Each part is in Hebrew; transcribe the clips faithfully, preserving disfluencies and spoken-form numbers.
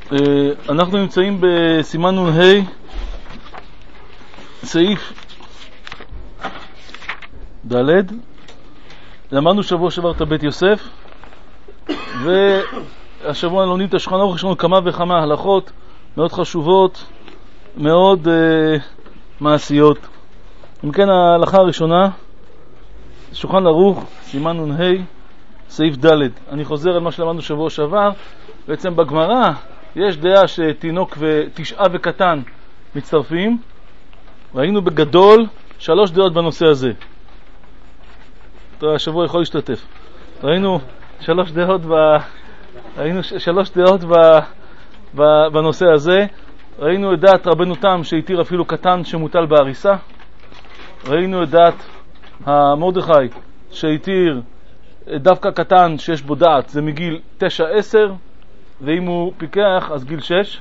אנחנו נמצאים בסימן נ"ה, סעיף ד'. למדנו שבוע שעבר את בית יוסף, והשבוע לומדים את השולחן ערוך. יש לנו כמה וכמה הלכות מאוד חשובות, מאוד uh, מעשיות. אם כן, ההלכה הראשונה, שולחן ערוך, סימן נ"ה, סעיף ד'. אני חוזר על מה שלמדנו שבוע שעבר. בעצם בגמרא יש דעה שתינוק ותשעה וקטן מצטרפים. ראינו בגדול שלוש דעות בנושא הזה. השבוע יכול להשתתף. ראינו שלוש דעות ב... ראינו שלוש דעות ב... ב... בנושא הזה. ראינו את דעת רבנו תם שהתיר אפילו קטן שמוטל בהריסה. ראינו את דעת המרדכי שהתיר דווקא קטן שיש בו דעת, זה מגיל תשע עשר, ואם הוא פיקח אז גיל שש.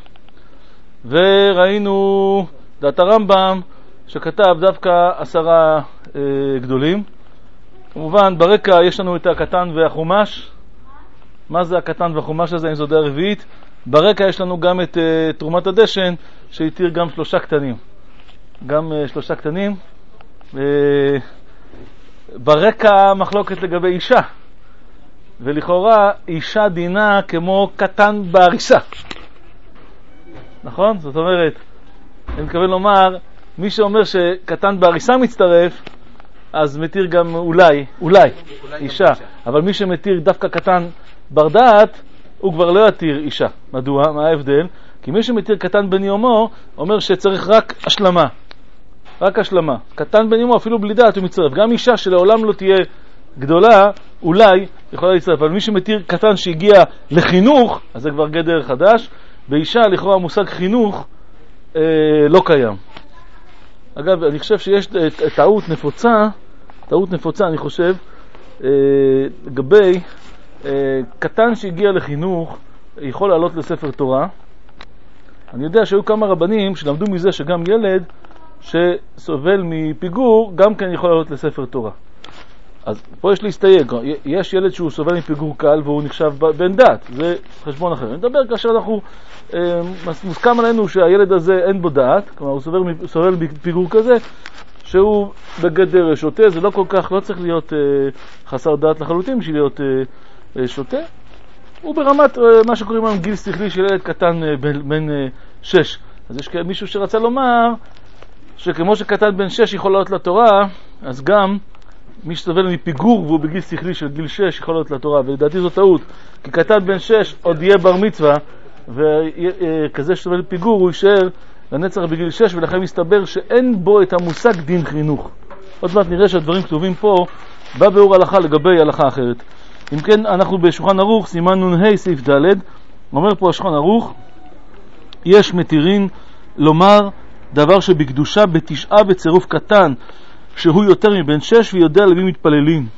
וראינו דעת הרמב"ם שכתב דווקא עשרה אה, גדולים. כמובן ברקע יש לנו את הקטן והחומש. מה זה הקטן והחומש הזה? אם זו דעה רביעית. ברקע יש לנו גם את uh, תרומת הדשן שהתיר גם שלושה קטנים, גם uh, שלושה קטנים. uh, ברקע מחלוקת לגבי אישה, ולכאורה אישה דינה כמו קטן בהריסה, נכון? זאת אומרת, אני מתכוון לומר, מי שאומר שקטן בהריסה מצטרף אז מתיר גם אולי, אולי, אולי אישה, אבל מי שמתיר דווקא קטן ברדעת הוא כבר לא יתיר אישה. מדוע? מה ההבדל? כי מי שמתיר קטן בן יומו אומר שצריך רק השלמה, רק השלמה. קטן בן יומו אפילו בלי דעת הוא מצטרף. גם אישה שלעולם לא תהיה גדולה אולי יכולה להצטרף, אבל מי שמתיר קטן שהגיע לחינוך אז זה כבר גדר חדש. באישה לכאורה המושג חינוך אה, לא קיים. אגב, אני חושב שיש טעות נפוצה, טעות נפוצה אני חושב, אה, לגבי קטן שהגיע לחינוך יכול לעלות לספר תורה. אני יודע שהיו כמה רבנים שלמדו מזה שגם ילד שסובל מפיגור גם כן יכול לעלות לספר תורה. אז פה יש להסתייג, יש ילד שהוא סובל מפיגור קל והוא נחשב בן דת, זה חשבון אחר. אני מדבר כאשר אנחנו מוסכם עלינו שהילד הזה אין בו דת, כלומר הוא סובל, סובל מפיגור כזה שהוא בגדר שוטה, זה לא כל כך, לא צריך להיות חסר דת לחלוטין בשביל להיות שוטה. הוא ברמת מה שקוראים לנו גיל שכלי של ילד קטן בן שש. אז יש מישהו שרצה לומר שכמו שקטן בן שש יכול להיות לתורה, אז גם מי שסובל מפיגור והוא בגיל שכלי של גיל שש יכול להיות לתורה. ולדעתי זו טעות, כי קטן בן שש עוד יהיה בר מצווה, וכזה שסובל מפיגור הוא יישאר לנצח בגיל שש, ולכן מסתבר שאין בו את המושג דין חינוך. עוד מעט נראה שהדברים כתובים פה בביאור הלכה לגבי הלכה אחרת. אם כן, אנחנו בשולחן ערוך, סימן נ"ה סעיף ד'. אומר פה השולחן ערוך, יש מתירים לומר דבר שבקדושה בתשעה בצירוף קטן שהוא יותר מבן שש ויודע למי מתפללים.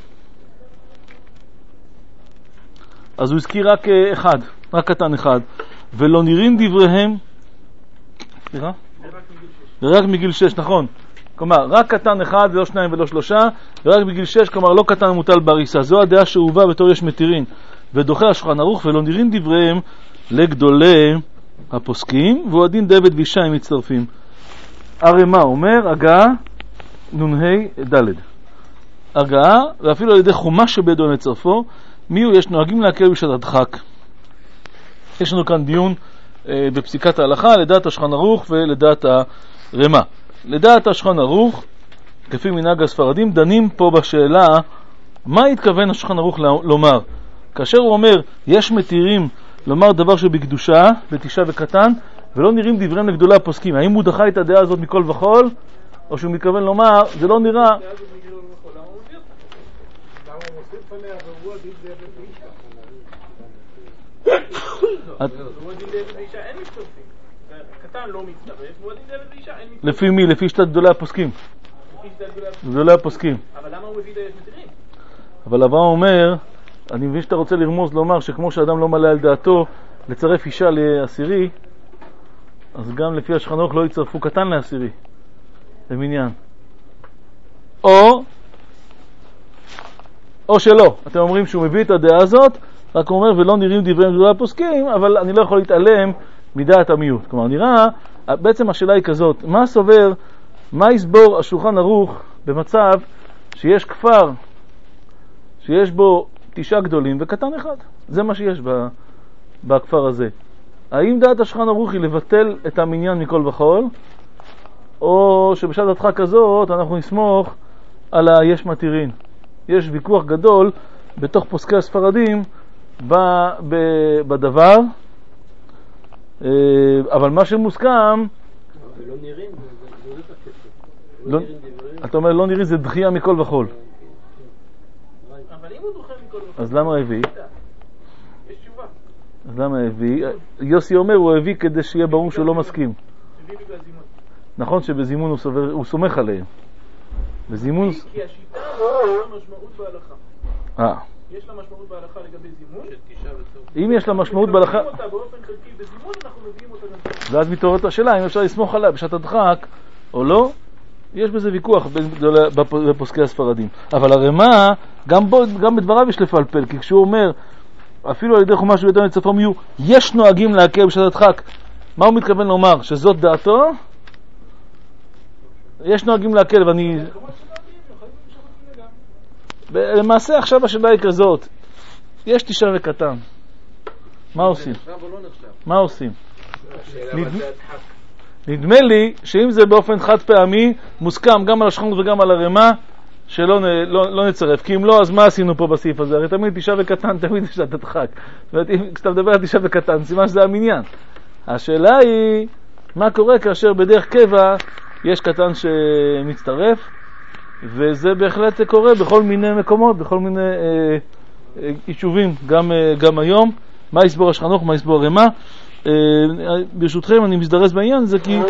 אז הוא הזכיר רק אחד, רק קטן אחד. ולא נראים דבריהם, סליחה? ורק מגיל שש, נכון. כלומר, רק קטן אחד ולא שניים ולא שלושה, ורק בגיל שש, כלומר לא קטן מוטל בהריסה. זו הדעה שהובאה בתור יש מתירים. ודוחה השולחן ערוך, ולא נראים דבריהם לגדולי הפוסקים, והוא הדין דבד ואישה הם מצטרפים. הרי מה אומר? הגעה נ"ה ד'. הגעה, ואפילו על ידי חומש שבידו לצרפו, מי הוא? יש נוהגים להקל בשעת הדחק. יש לנו כאן דיון אה, בפסיקת ההלכה, לדעת השולחן ערוך ולדעת הרמה. לדעת השולחן ערוך, כפי מנהג הספרדים, דנים פה בשאלה מה התכוון השולחן ערוך לומר. כאשר הוא אומר יש מתירים לומר דבר שבקדושה בתשעה וקטן ולא נראים דבריהם לגדולי הפוסקים, האם הוא דחה את הדעה הזאת מכל וכל, או שהוא מתכוון לומר זה לא נראה לפי מי? לפי שתת גדולי הפוסקים. גדולי הפוסקים. אבל למה הוא מביא את היש מתירים? אבל אברהם אומר, אני מבין שאתה רוצה לרמוז לומר שכמו שאדם לא מלא על דעתו לצרף אישה לעשירי, אז גם לפי השולחן ערוך לא יצרפו קטן לעשירי במניין. או או שלא. אתם אומרים שהוא מביא את הדעה הזאת, רק הוא אומר ולא נראים דבריהם גדולי הפוסקים, אבל אני לא יכול להתעלם מדעת המיעוט. כלומר, נראה, בעצם השאלה היא כזאת, מה סובר, מה יסבור השולחן ערוך במצב שיש כפר, שיש בו תשעה גדולים וקטן אחד? זה מה שיש בכפר הזה. האם דעת השולחן ערוך היא לבטל את המניין מכל וכל, או שבשעת הדחק כזאת אנחנו נסמוך על היש מתירין? יש ויכוח גדול בתוך פוסקי הספרדים בדבר, אבל מה שמוסכם, לא נראים, זה לא תקף. אתה אומר לא נראים, זה דחייה מכל וכל. אבל אם הוא דוחה מכל וכל, אז למה הביא? יש תשובה. אז למה הביא? יוסי אומר, הוא הביא כדי שיהיה ברור שהוא לא מסכים. הביא בגלל זימון. נכון שבזימון הוא, סובר, הוא סומך עליהם. בזימון... כי השיטה יש לה משמעות בהלכה. אה. יש לה משמעות בהלכה לגבי זימון. אם יש לה משמעות בהלכה... אם אותה באופן חלקי בזימון, אנחנו מביאים אותה גם. ואז מתעוררת השאלה, אם אפשר לסמוך עליה בשעת הדחק או לא, יש בזה ויכוח בפוסקי הספרדים. אבל הרמ"א, גם, בו, גם בדבריו יש לפלפל, כי כשהוא אומר, אפילו על ידי חומש וידון לצפום יהיו, יש נוהגים להקל בשעת הדחק. מה הוא מתכוון לומר? שזאת דעתו? יש נוהגים להקל, ואני... למעשה עכשיו השאלה היא כזאת, יש תשעה וקטן, מה עושים? מה עושים? נדמה לי שאם זה באופן חד פעמי, מוסכם גם על השכנות וגם על הרמ"א, שלא לא, לא נצרף, כי אם לא, אז מה עשינו פה בסעיף הזה? הרי תמיד תשעה וקטן, תמיד יש את הדחק. זאת אומרת, כשאתה מדבר על תשעה וקטן, סימן שזה המניין. השאלה היא, מה קורה כאשר בדרך קבע יש קטן שמצטרף, וזה בהחלט קורה בכל מיני מקומות, בכל מיני אה, אה, יישובים, גם, אה, גם היום. מה יסבור השכנוך, מה יסבור הרמ"א? אה, ברשותכם, אני מזדרז בעניין זה כי...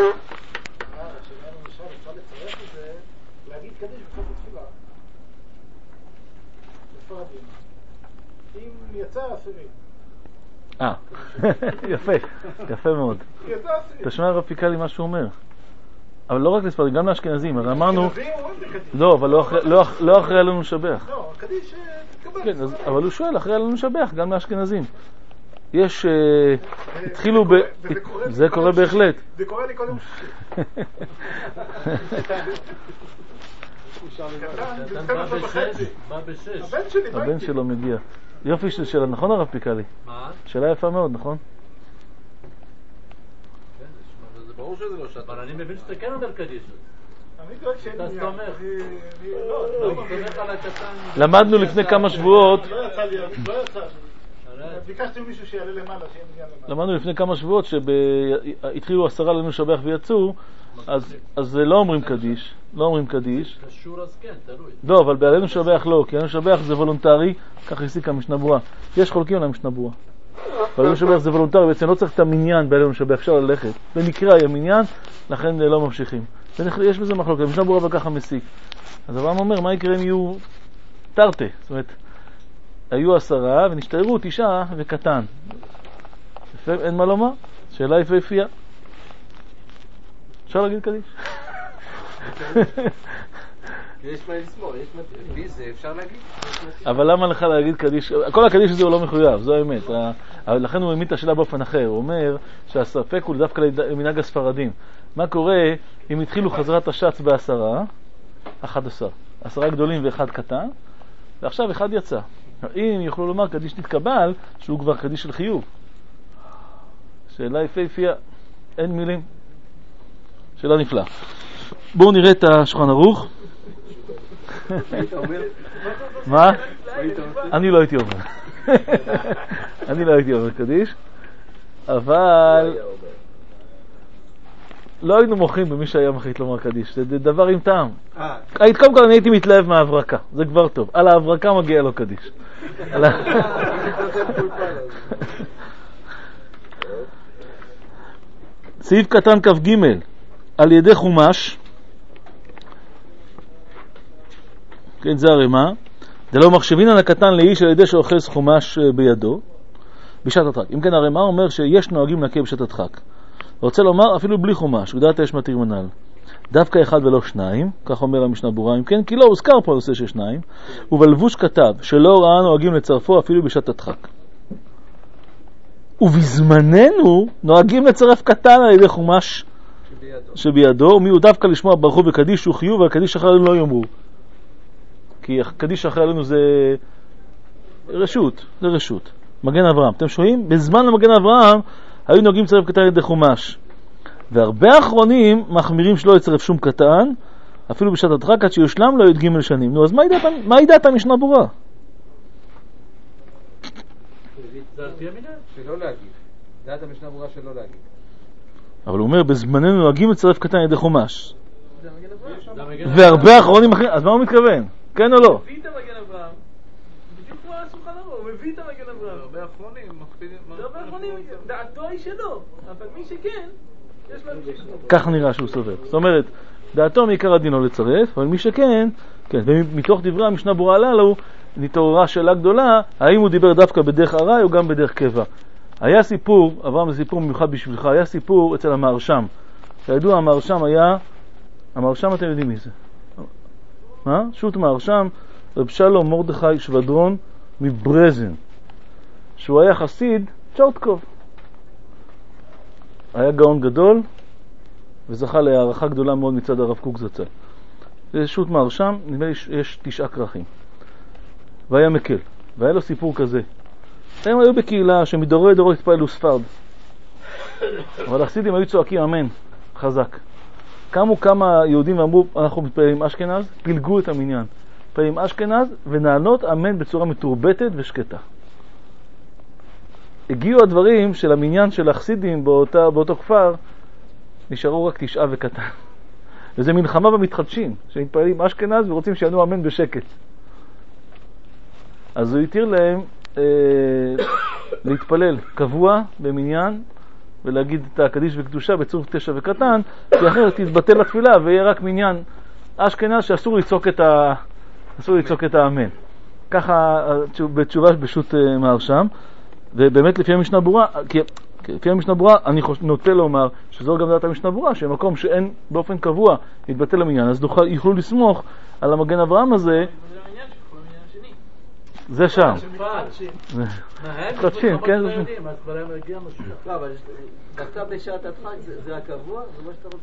אה, יפה, יפה מאוד. תשמע הרב פיקלי מה שהוא אומר. אבל לא רק לספרדים, גם לאשכנזים. הרי אמרנו... לא, אבל לא אחרי עלינו לשבח. לא, קדיש תתקבל. כן, אבל הוא שואל, אחרי עלינו לשבח, גם לאשכנזים. יש... התחילו ב... זה קורה בהחלט. זה קורה לי קודם. הבן שלו מגיע. יופי של שאלה, נכון הרב פיקלי? מה? שאלה יפה מאוד, נכון? זה ברור שזה לא שעת. אבל אני מבין שאתה כן אומר קדיש. אני דואג שאין לי... אתה סתומך. לא, לא, סתומך על הקטן. למדנו לפני כמה שבועות... לא יצא לי, לא יצא לי. ביקשתי מישהו שיעלה למעלה, שיהיה מגיע למעלה. למדנו לפני כמה שבועות שהתחילו עשרה לנו שבח ויצאו, אז לא אומרים קדיש, לא אומרים קדיש. קשור אז כן, תלוי. לא, אבל בעלינו שבח לא, כי עלינו שבח זה וולונטרי, כך הסיק המשנה ברורה. יש חולקים על המשנה ברורה. בעלינו שבח זה וולונטרי, בעצם לא צריך את המניין בעלינו שבח, אפשר ללכת. במקרה היה מניין, לכן לא ממשיכים. יש בזה מחלוקת, המשנה ברורה וככה מסיק. אז אברהם אומר, מה יקרה אם יהיו תרתי? זאת אומרת, היו עשרה ונשתערו תשעה וקטן. אין מה לומר? שאלה יפהפייה. אפשר להגיד קדיש? יש מה לסמור, יש מה תרבי, זה אפשר להגיד? אבל למה לך להגיד קדיש? כל הקדיש הזה הוא לא מחויב, זו האמת. לכן הוא העמיד את השאלה באופן אחר. הוא אומר שהספק הוא דווקא למנהג הספרדים. מה קורה אם התחילו חזרת השץ בעשרה, אחד עשר, עשרה גדולים ואחד קטן, ועכשיו אחד יצא. אם יוכלו לומר קדיש נתקבל, שהוא כבר קדיש של חיוב. שאלה יפהפייה, אין מילים. שאלה נפלאה. בואו נראה את השולחן ערוך. מה? אני לא הייתי אומר. אני לא הייתי אומר קדיש, אבל לא היינו מוחים במי שהיה מחליט לומר קדיש. זה דבר עם טעם. קודם כל אני הייתי מתלהב מההברקה, זה כבר טוב. על ההברקה מגיע לו קדיש. סעיף קטן כף ג' על ידי חומש, כן, זה הרמ"א, דלא מחשבין על הקטן לאיש על ידי שאוחז חומש בידו בשעת הדחק. אם כן, הרמ"א אומר שיש נוהגים להקל בשעת הדחק. רוצה לומר אפילו בלי חומש, ודעת יש מתיר מנהל. דווקא אחד ולא שניים, כך אומר המשנה ברורה, אם כן, כי לא הוזכר פה הנושא של שניים, ובלבוש כתב שלא ראה נוהגים לצרפו אפילו בשעת הדחק. ובזמננו נוהגים לצרף קטן על ידי חומש שבידו, שבידו מי הוא דווקא לשמוע ברכו וקדיש הוא חיוב, והקדיש אחרי עלינו לא יאמרו. כי הקדיש אחרי עלינו זה רשות, זה רשות. מגן אברהם. אתם שומעים? בזמן למגן אברהם היו נוהגים לצרף קטן על ידי חומש. והרבה אחרונים מחמירים שלא לצרף שום קטן, אפילו בשעת הדחק עד שיושלם לו י"ג שנים. נו, אז מה ידעת המשנה ברורה? שלא להגיד. דעת המשנה ברורה שלא להגיד. אבל הוא אומר, בזמננו נוהגים לצרף קטן על ידי חומש. והרבה אחרונים אחרים, אז מה הוא מתכוון? כן או לא? הוא מביא את המגן אברהם. בדיוק כמו השולחן ערוך, הוא מביא את המגן אברהם. הרבה אחרונים מקפידים. הרבה אחרונים, דעתו היא שלו. אבל מי שכן, יש לו... ככה נראה שהוא סובר. זאת אומרת, דעתו מעיקר הדין לא לצרף, אבל מי שכן, כן, ומתוך דברי המשנה ברורה הללו, נתעוררה שאלה גדולה, האם הוא דיבר דווקא בדרך ארעי או גם בדרך קבע. היה סיפור, אברהם זה סיפור מיוחד בשבילך, היה סיפור אצל המהרש"ם. כידוע, המהרש"ם היה, המהרש"ם אתם יודעים מי זה? מה? שו"ת מהרש"ם, רב שלום מרדכי שבדרון מברזן, שהוא היה חסיד צ'רטקוב. היה גאון גדול, וזכה להערכה גדולה מאוד מצד הרב קוק זצ"ל. זה שו"ת מהרש"ם, נדמה לי יש תשעה כרכים. והיה מקל, והיה לו סיפור כזה. הם היו בקהילה שמדורי דורות התפעלו ספרד. אבל החסידים היו צועקים אמן, חזק. קמו כמה יהודים ואמרו, אנחנו מתפעלים אשכנז, פילגו את המניין. מתפעלים אשכנז ונענות אמן בצורה מתורבתת ושקטה. הגיעו הדברים של המניין של החסידים באותה, באותו כפר, נשארו רק תשעה וקטן. וזה מלחמה במתחדשים, שמתפעלים אשכנז ורוצים שיענו אמן בשקט. אז הוא התיר להם אה, להתפלל קבוע במניין ולהגיד את הקדיש וקדושה בצרוף תשע וקטן, כי אחרת תתבטל התפילה ויהיה רק מניין אשכנז שאסור לצעוק את ה אסור לצעוק את האמן. ככה בתשובה בשו"ת אה, מהרש"ם, ובאמת לפי המשנה ברורה, כי לפי המשנה ברורה אני חוש... נוטה לומר שזו גם דעת המשנה ברורה, שמקום שאין באופן קבוע יתבטל המניין, אז נוכל, יוכלו לסמוך על המגן אברהם הזה. זה שם. חדשים, כן? אז כבר היה מגיע משהו. לא, אבל דווקא בשעת הדחק זה הקבוע? זה מה שאתה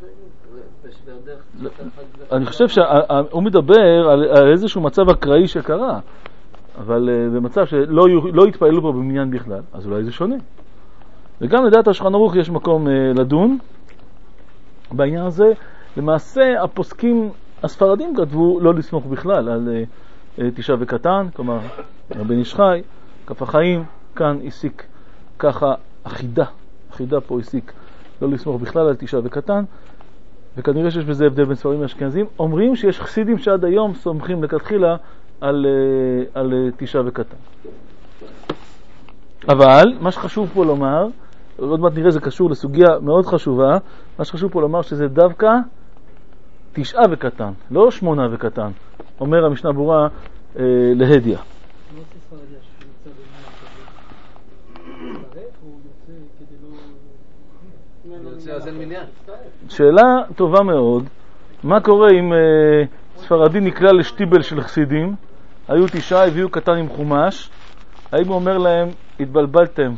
רוצה? אני חושב שהוא מדבר על איזשהו מצב אקראי שקרה, אבל במצב שלא יתפעלו פה במניין בכלל, אז אולי זה שונה. וגם לדעת השולחן ערוך יש מקום לדון בעניין הזה. למעשה הפוסקים הספרדים כתבו לא לסמוך בכלל על תשעה וקטן, כלומר רבן איש חי, כף החיים, כאן הסיק ככה אחידה, אחידה פה הסיק לא לסמוך בכלל על תשעה וקטן, וכנראה שיש בזה הבדל בין ספרדים לאשכנזים. אומרים שיש חסידים שעד היום סומכים לכתחילה על, על תשעה וקטן. אבל מה שחשוב פה לומר, עוד מעט נראה זה קשור לסוגיה מאוד חשובה, מה שחשוב פה לומר שזה דווקא תשעה וקטן, לא שמונה וקטן, אומר המשנה ברורה אה, להדיה. שאלה טובה מאוד. מה קורה אם אה, ספרדי נקלע לשטיבל של חסידים, היו תשעה, הביאו קטן עם חומש, האם הוא אומר להם, התבלבלתם?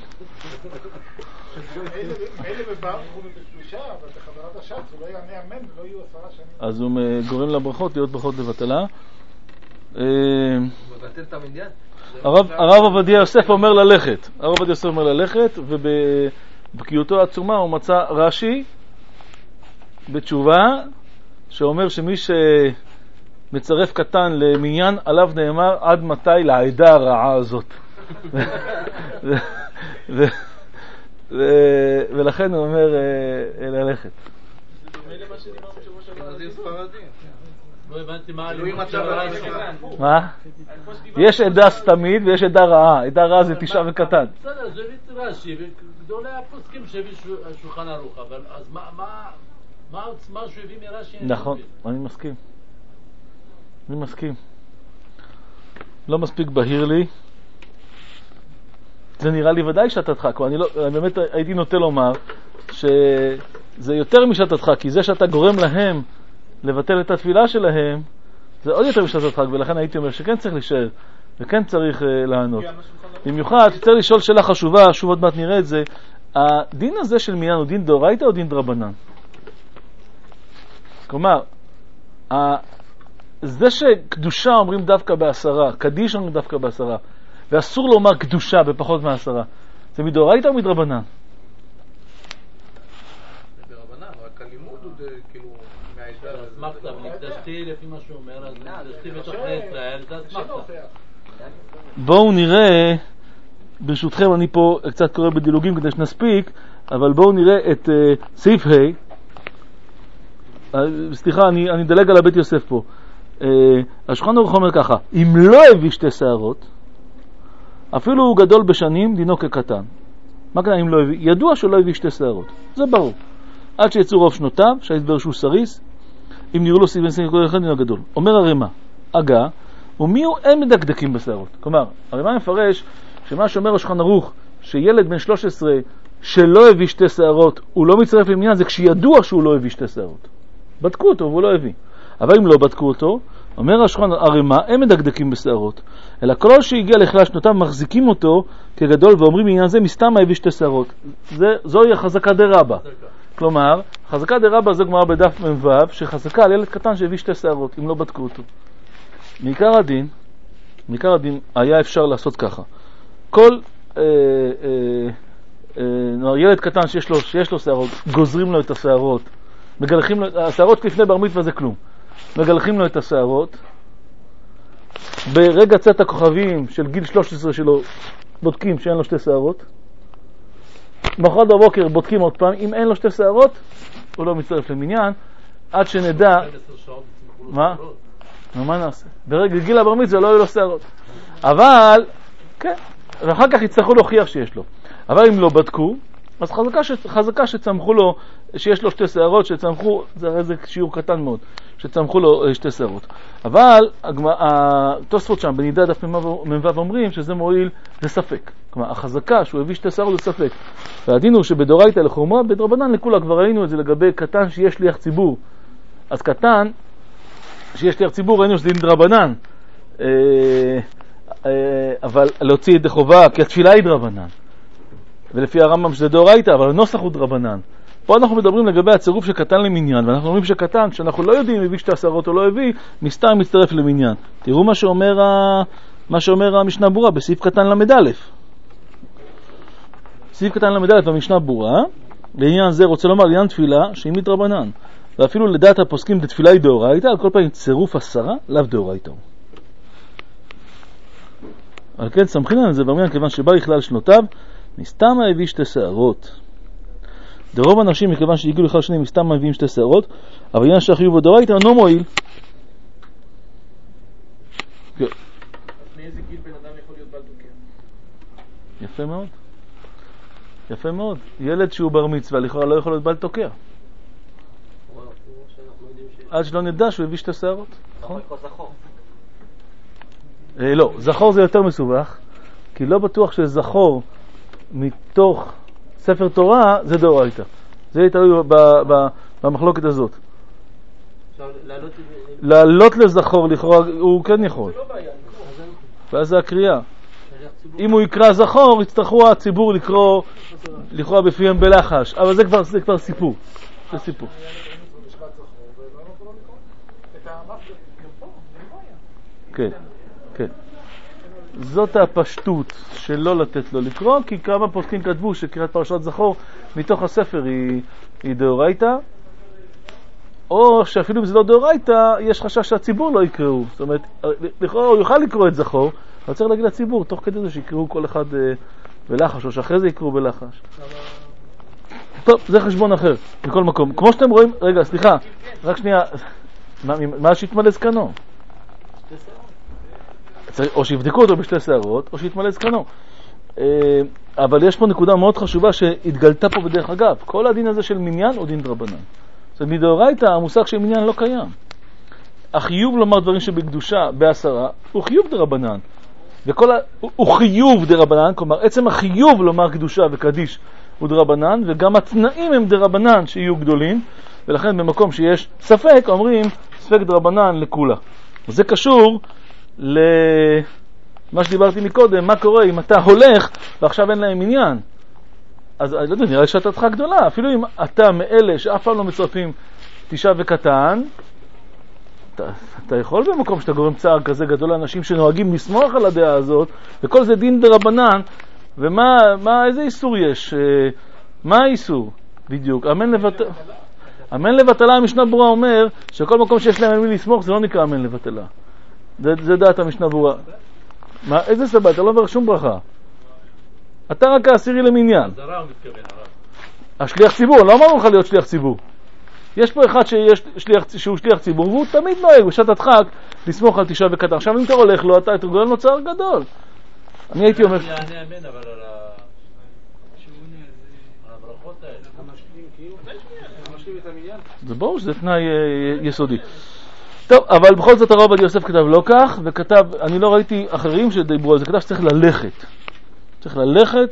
אלה בברכו ובקדושה, אבל בחברת הש"ס הוא לא יענה אמן ולא יהיו עשרה שנים. אז הוא גורם לברכות להיות ברכות לבטלה. הוא מבטל את המניין? הרב עובדיה יוסף אומר ללכת. הרב עובדיה יוסף אומר ללכת, ובבקיאותו העצומה הוא מצא רש"י בתשובה, שאומר שמי שמצרף קטן למניין, עליו נאמר עד מתי לעדה הרעה הזאת. ולכן הוא אומר ללכת. זה דומה למה שדיברנו בשבוע שעבר. זה ספרדי. לא הבנתי מה אלוהים מצב הרעי. מה? יש עדה סתמית ויש עדה רעה. עדה רעה זה תשעה וקטן. בסדר, זה רש"י, וגדולי הפוסקים שהביא שולחן ערוך, אבל אז מה העוצמה שהוא הביא מרש"י? נכון, אני מסכים. אני מסכים. לא מספיק בהיר לי. זה נראה לי ודאי שעתתך, אני, לא, אני באמת הייתי נוטה לומר שזה יותר משעתתך, כי זה שאתה גורם להם לבטל את התפילה שלהם, זה עוד יותר משעתתך, ולכן הייתי אומר שכן צריך להישאר וכן צריך uh, לענות. במיוחד, צריך לשאול שאלה חשובה, שוב עוד מעט נראה את זה, הדין הזה של מניין הוא דין דאורייתא או דין דרבנן? כלומר, זה שקדושה אומרים דווקא בעשרה, קדיש אומרים דווקא בעשרה, ואסור לומר קדושה בפחות מעשרה, זה מדאורייתא או מדרבנן? מדרבנן, רק הלימוד הוא כאילו מהעדה. אסמכתא, ונקדשתי לפי מה שהוא אומר, אז נקדשתי בתוך בני ישראל, זה אסמכתא. בואו נראה, ברשותכם אני פה קצת קורא בדילוגים כדי שנספיק, אבל בואו נראה את uh, סעיף ה', uh, סליחה, אני, אני דלג על הבית יוסף פה. Uh, השולחן ערוך אומר ככה, אם לא הביא שתי שערות, אפילו הוא גדול בשנים, דינו כקטן. מה כדאי אם לא הביא? ידוע שלא הביא שתי שערות, זה ברור. עד שיצאו רוב שנותיו, שהתברר שהוא סריס, אם נראו לו סיבן סנגל כל אחד דינו גדול. אומר הרמ"א, אגה, ומי הוא? אין מדקדקים בשערות. כלומר, הרמ"א מפרש שמה שאומר השולחן ערוך, שילד בן שלוש עשרה שלא הביא שתי שערות, הוא לא מצטרף למניין, זה כשידוע שהוא לא הביא שתי שערות. בדקו אותו והוא לא הביא. אבל אם לא בדקו אותו, אומר השולחן הרמ"א, אין מדקדקים בשערות. אלא כל שהגיע לכלל שנותיו מחזיקים אותו כגדול ואומרים בעניין זה מסתם הביא שתי שערות. זה, זוהי החזקה דרבא. כלומר, חזקה דרבא זו גמרא בדף מ"ו, שחזקה על ילד קטן שהביא שתי שערות, אם לא בדקו אותו. מעיקר הדין, מעיקר הדין היה אפשר לעשות ככה. כל אה, אה, אה, ילד קטן שיש לו, שיש לו שערות, גוזרים לו את השערות, מגלחים לו, השערות לפני בר מצווה זה כלום. מגלחים לו את השערות, ברגע צאת הכוכבים של גיל שלוש עשרה שלו, בודקים שאין לו שתי שערות, מחר בבוקר בודקים עוד פעם, אם אין לו שתי שערות, הוא לא מצטרף למניין, עד שנדע... מה? מה נעשה? ברגע גיל הבר מצווה לא יהיו לו שערות. אבל, כן, ואחר כך יצטרכו להוכיח שיש לו. אבל אם לא בדקו, אז חזקה, ש... חזקה שצמחו לו, שיש לו שתי שערות, שצמחו, זה הרי זה שיעור קטן מאוד, שצמחו לו שתי שערות. אבל התוספות שם, בנידה דף מ"ו אומרים שזה מועיל, זה ספק. כלומר, החזקה שהוא הביא שתי שערות זה ספק. והדין הוא שבדאורייתא לחומרה, בדרבנן לכולה, כבר ראינו את זה לגבי קטן שיש שליח ציבור. אז קטן, שיש שליח ציבור, ראינו שזה דין דרבנן. אבל להוציא את חובה, כי התפילה היא דרבנן. ולפי הרמב"ם שזה דאורייתא, אבל הנוסח הוא דרבנן. פה אנחנו מדברים לגבי הצירוף של קטן למניין, ואנחנו אומרים שקטן, שאנחנו לא יודעים אם הביא שתי שערות או לא הביא, מסתם מצטרף למניין. תראו מה שאומר, ה... מה שאומר המשנה ברורה בסעיף קטן למד א'. סעיף קטן למד א' במשנה ברורה, לעניין זה רוצה לומר לעניין תפילה שהיא מדרבנן. ואפילו לדעת הפוסקים בתפילה היא דאורייתא, על כל פעמים צירוף עשרה לאו דאורייתא. על כן סמכין על זה ואומרים כיוון שבא לכלל שנותיו, מסתם הביא שתי שערות. דרוב אנשים מכיוון שהגיעו לכלל שנים מסתם מביאים שתי שערות, אבל עניין שהחיוב בדאורייתא אינו מועיל. מאיזה גיל בן אדם יכול להיות בעל תוקע? יפה מאוד. יפה מאוד. ילד שהוא בר מצווה לכאורה לא יכול להיות בעל תוקע. עד שלא נדע שהוא הביא שתי שערות. נכון? לא, זכור זה יותר מסובך, כי לא בטוח שזכור מתוך ספר תורה זה דאורייתא. זה תלוי במחלוקת הזאת. לעלות לזכור לכאורה הוא כן יכול. ואז זה הקריאה. אם הוא יקרא זכור יצטרכו הציבור לקרוא לכאורה בפיהם בלחש, אבל זה כבר זה כבר סיפור. זה סיפור. כן. כן. זאת הפשטות שלא לתת לו לקרוא, כי כמה פוסקים כתבו שקריאת פרשת זכור מתוך הספר היא, היא דאורייתא, או שאפילו אם זה לא דאורייתא, יש חשש שהציבור לא יקראו. זאת אומרת, לכאורה הוא יוכל לקרוא את זכור, אבל צריך להגיד לציבור, תוך כדי זה שיקראו כל אחד אה, בלחש, או שאחרי זה יקראו בלחש. טוב, זה חשבון אחר, בכל מקום. כמו שאתם רואים, רגע, סליחה, רק שנייה, מה, מה שיתמלא זקנו? או שיבדקו אותו בשתי שערות, או שיתמלא זקנו. אבל יש פה נקודה מאוד חשובה שהתגלתה פה בדרך אגב. כל הדין הזה של מניין הוא דין דרבנן. זאת אומרת, מדאורייתא המושג של מניין לא קיים. החיוב לומר דברים שבקדושה בעשרה הוא חיוב דרבנן. וכל ה... הוא חיוב דרבנן, כלומר עצם החיוב לומר קדושה וקדיש הוא דרבנן, וגם התנאים הם דרבנן שיהיו גדולים, ולכן במקום שיש ספק אומרים ספק דרבנן לכולה. וזה קשור ל... מה שדיברתי מקודם, מה קורה אם אתה הולך ועכשיו אין להם עניין. אז לא יודע, נראה שתתך גדולה. אפילו אם אתה מאלה שאף פעם לא מצרפים תשעה וקטן, אתה, אתה יכול במקום שאתה גורם צער כזה גדול לאנשים שנוהגים לסמוך על הדעה הזאת, וכל זה דין דרבנן, ומה, מה, איזה איסור יש? מה האיסור? בדיוק. אמן לבטלה. אמן לבטלה, המשנה ברורה אומר שכל מקום שיש להם על מי לסמוך זה לא נקרא אמן לבטלה. זה, זה דעת המשנה ברורה. מה, איזה סבא? אתה לא עובר שום ברכה. אתה רק העשירי למניין. השליח ציבור, לא אמרנו לך להיות שליח ציבור. יש פה אחד שיש שליח, שהוא שליח ציבור, והוא תמיד נוהג בשעת הדחק לסמוך על תשעה וקטן. עכשיו אם אתה הולך לו, אתה גורם לו צער גדול. אני הייתי אומר... אני אאמן, אבל על הברכות האלה. זה ברור שזה תנאי יסודי. טוב, אבל בכל זאת הרב עובדיה יוסף כתב לא כך, וכתב, אני לא ראיתי אחרים שדיברו על זה, כתב שצריך ללכת. צריך ללכת,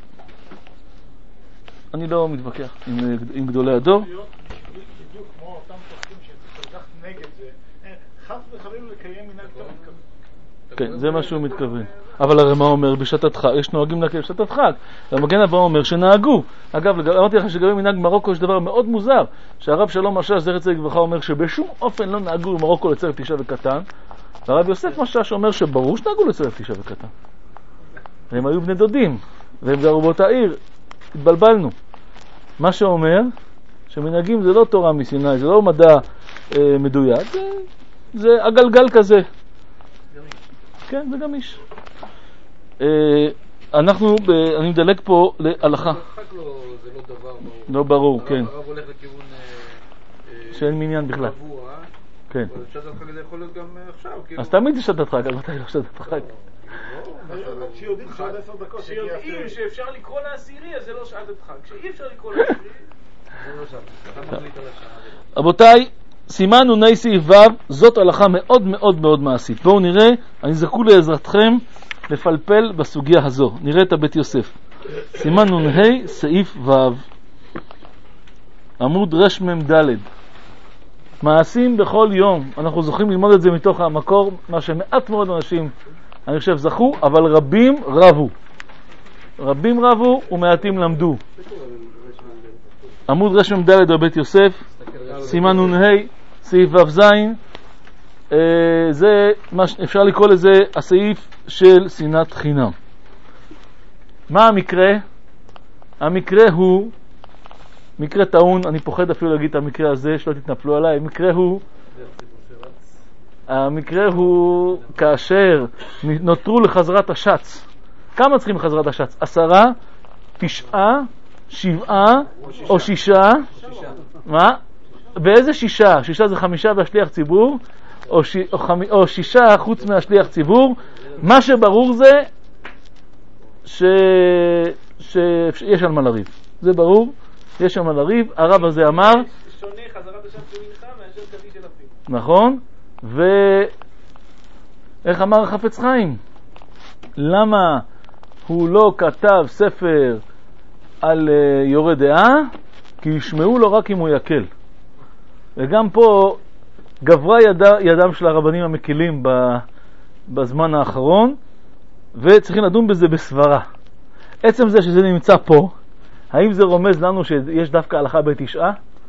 אני לא מתווכח עם, עם גדולי הדור. בדיוק כמו אותם פוסקים שכל כך נגד זה, חס וחלילה לקיים מנהג טוב מתכוון. כן, זה מה שהוא מתכוון. אבל הרי מה אומר בשעת הדחק? יש נוהגים לקיים בשעת הדחק. המגן אברהם אומר שנהגו. אגב, אמרתי לך שגבי מנהג מרוקו יש דבר מאוד מוזר, שהרב שלום משש זכר צדיק לברכה אומר שבשום אופן לא נהגו במרוקו לצרף תשעה וקטן, והרב יוסף משש אומר שברור שנהגו לצרף תשעה וקטן. והם היו בני דודים, והם גרו באותה עיר. התבלבלנו. מה שאומר שמנהגים זה לא תורה מסיני, זה לא מדע אה, מדויק, זה, זה הגלגל כזה. כן, זה גם איש. אה, אנחנו, ב, אני מדלג פה להלכה. זה לא דבר ברור. לא ברור, כן. הרב הולך לכיוון... שאין מניין בכלל. כן. אבל שעת הדחק זה יכול להיות גם עכשיו. אז תמיד יש שעת הדחק, אז מתי לא שעת הדחק? שיודעים שעוד עשר דקות. שיודעים שאפשר לקרוא לעשירי, אז זה לא שעת הדחק. כשאי אפשר לקרוא לעשירי, זה לא שעת הדחק. רבותיי, סימן נוני סעיף ו' זאת הלכה מאוד מאוד מאוד מעשית. בואו נראה, אני זקוק לעזרתכם לפלפל בסוגיה הזו. נראה את הבית יוסף. סימן נוני סעיף ו' עמוד רש מם ד' מעשים בכל יום. אנחנו זוכים ללמוד את זה מתוך המקור, מה שמעט מאוד אנשים אני חושב זכו, אבל רבים רבו. רבים רבו ומעטים למדו. עמוד רש מם ד' בבית יוסף, סימן נ"ה, סעיף ו' ז', זה מה אפשר לקרוא לזה הסעיף של שנאת חינם. מה המקרה? המקרה הוא מקרה טעון, אני פוחד אפילו להגיד את המקרה הזה, שלא תתנפלו עליי. המקרה הוא המקרה הוא כאשר נותרו לחזרת השץ. כמה צריכים לחזרת השץ? עשרה, תשעה, שבעה או שישה? מה? באיזה שישה? שישה זה חמישה והשליח ציבור, או, ש... או, חמ... או שישה חוץ מהשליח ציבור. מה שברור זה ש... שיש על מה לריב. זה ברור, יש על מה לריב. הרב הזה אמר שונה חזרת השץ של מנחה מאשר קדיש של אפילו. נכון. ואיך אמר חפץ חיים? למה הוא לא כתב ספר על uh, יורה דעה? כי ישמעו לו רק אם הוא יקל. וגם פה גברה יד, ידם של הרבנים המקלים ב, בזמן האחרון, וצריכים לדון בזה בסברה. עצם זה שזה נמצא פה, האם זה רומז לנו שיש דווקא הלכה בתשעה?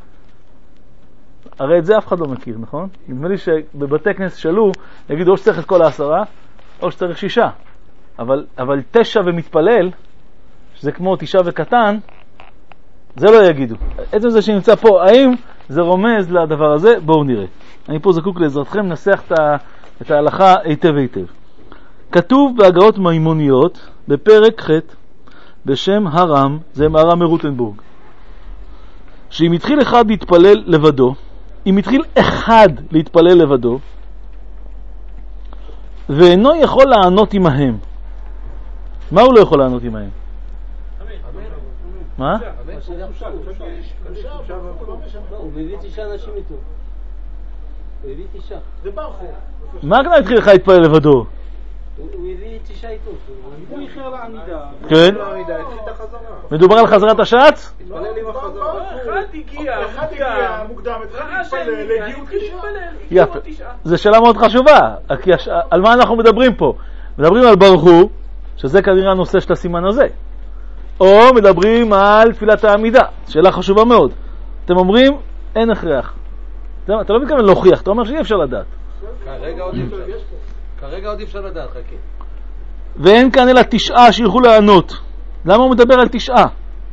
הרי את זה אף אחד לא מכיר, נכון? נדמה לי שבבתי כנסת שלו יגידו או שצריך את כל העשרה או שצריך שישה, אבל, אבל תשע ומתפלל, שזה כמו תשעה וקטן, זה לא יגידו. עצם זה שנמצא פה, האם זה רומז לדבר הזה? בואו נראה. אני פה זקוק לעזרתכם, נסח את, ה, את ההלכה היטב היטב. כתוב בהגאות מימוניות בפרק ח' בשם הרם, זה מהרם מרוטנבורג, שאם התחיל אחד להתפלל לבדו, אם התחיל אחד להתפלל לבדו, ואינו יכול לענות עמהם, מה הוא לא יכול לענות עמהם? מה? הוא מביא תשעה אנשים איתו. הוא הביא תשעה. זה ברחו. מה כבר התחיל לך להתפלל לבדו? הוא הביא תשעה איתו. הוא איחר לעמידה. כן? מדובר על חזרת השץ? אחד הגיע, אחד הגיע מוקדם, התחיל להתפלל, הגיעו תשעה. יפה. זו שאלה מאוד חשובה. על מה אנחנו מדברים פה? מדברים על ברוך הוא, שזה כנראה הנושא של הסימן הזה. או מדברים על תפילת העמידה, שאלה חשובה מאוד. אתם אומרים, אין הכרח. אתה לא מתכוון להוכיח, אתה אומר שאי אפשר לדעת. כרגע עוד אי אפשר לדעת, חכה. ואין כאן אלא תשעה שילכו לענות. למה הוא מדבר על תשעה?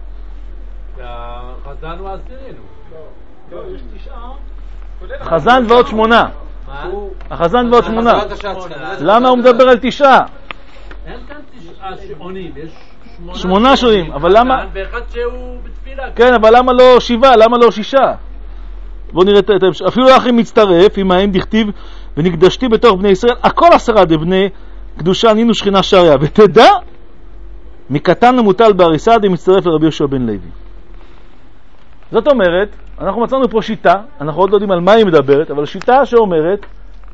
החזן הוא העשירין. לא, יש תשעה. חזן ועוד שמונה. החזן ועוד שמונה. למה הוא מדבר על תשעה? אין כאן תשעה שעונים, יש שמונה. שמונה שונים, אבל למה? ואחד שהוא בתפילה. כן, אבל למה לא שבעה? למה לא שישה? בואו נראה את ההמשך. אפילו לאחרים מצטרף, עם ההם דכתיב, ונקדשתי בתוך בני ישראל, הכל עשרה דבני קדושה נינו שכינה שריה. ותדע, מקטן למוטל בהריסה, די מצטרף לרבי יהושע בן לוי. זאת אומרת, אנחנו מצאנו פה שיטה, אנחנו עוד לא יודעים על מה היא מדברת, אבל שיטה שאומרת